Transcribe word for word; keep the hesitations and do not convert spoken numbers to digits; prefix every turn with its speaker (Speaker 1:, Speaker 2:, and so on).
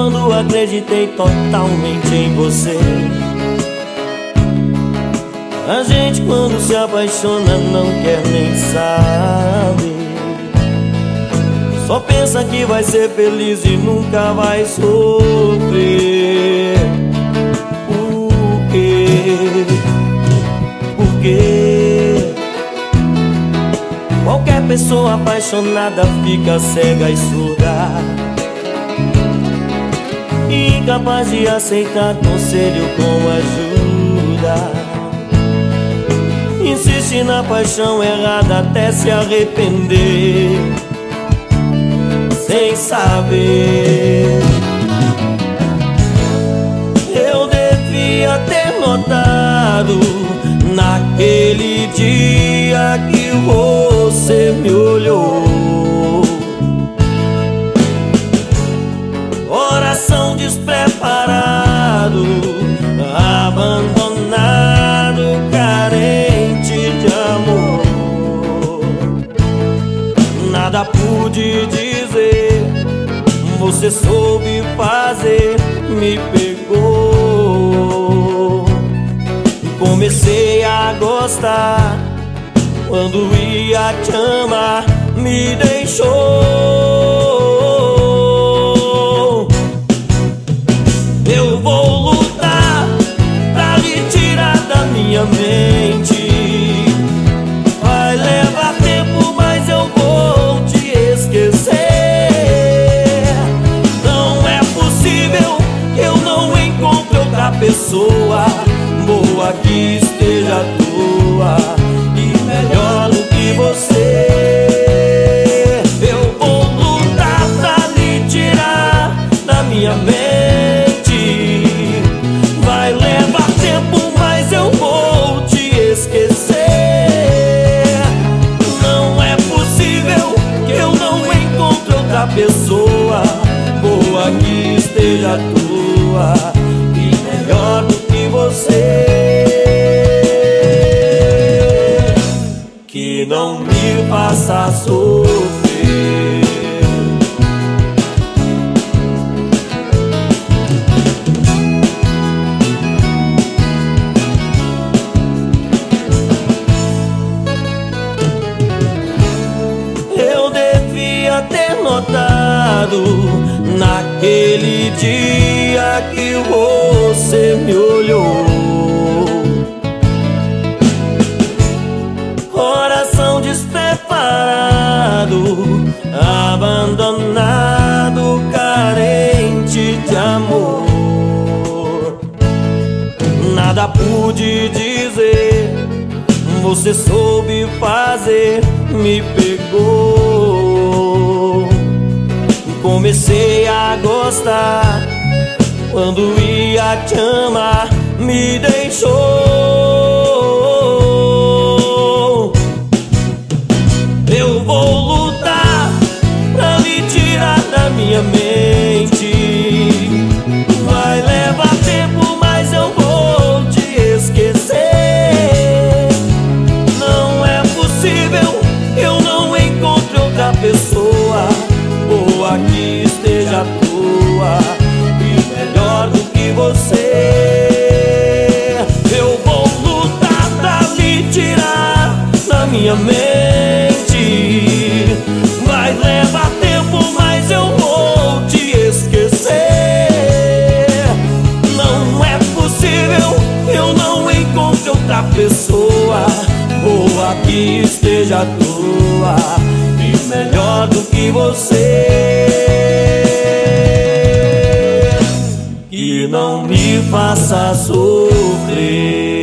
Speaker 1: quando acreditei totalmente em você. A gente quando se apaixona não quer nem saber, só pensa que vai ser feliz e nunca vai sofrer. Por quê? Por quê? Qualquer pessoa apaixonada fica cega e surda, incapaz de aceitar conselho com ajuda. Insiste na paixão errada até se arrepender, sem saber. Eu devia ter notado naquele dia que você me olhou. Coração despreparado, abandonado, carente de amor. Nada pude dizer, você soube fazer, me pegou. Comecei a gostar, quando ia te amar, me deixou. Eu vou lutar pra lhe tirar da minha mente. Vai levar tempo, mas eu vou te esquecer. Não é possível que eu não encontre outra pessoa boa que esteja à toa e melhor do que você. Eu vou lutar pra lhe tirar da minha mente. Vai levar tempo, mas eu vou te esquecer. Não é possível que eu não encontre outra pessoa boa que esteja à toa e melhor do que você, que não me faça sofrer. Eu devia ter notado naquele dia que você me olhou. Coração despreparado, abandonado, carente de amor. Nada pude dizer, você soube fazer, me pegou. Comecei a gostar, quando ia te amar, me deixou. Eu vou lutar pra lhe tirar da minha mente. Vai levar tempo, mas eu vou te esquecer. Não é possível que eu não encontre outra pessoa boa que esteja à toa e melhor do que você. Eu vou lutar pra lhe tirar da minha mente. Vai levar tempo, mas eu vou te esquecer. Não é possível que eu não encontre outra pessoa boa que esteja à toa e melhor do que você, que não me faça sofrer.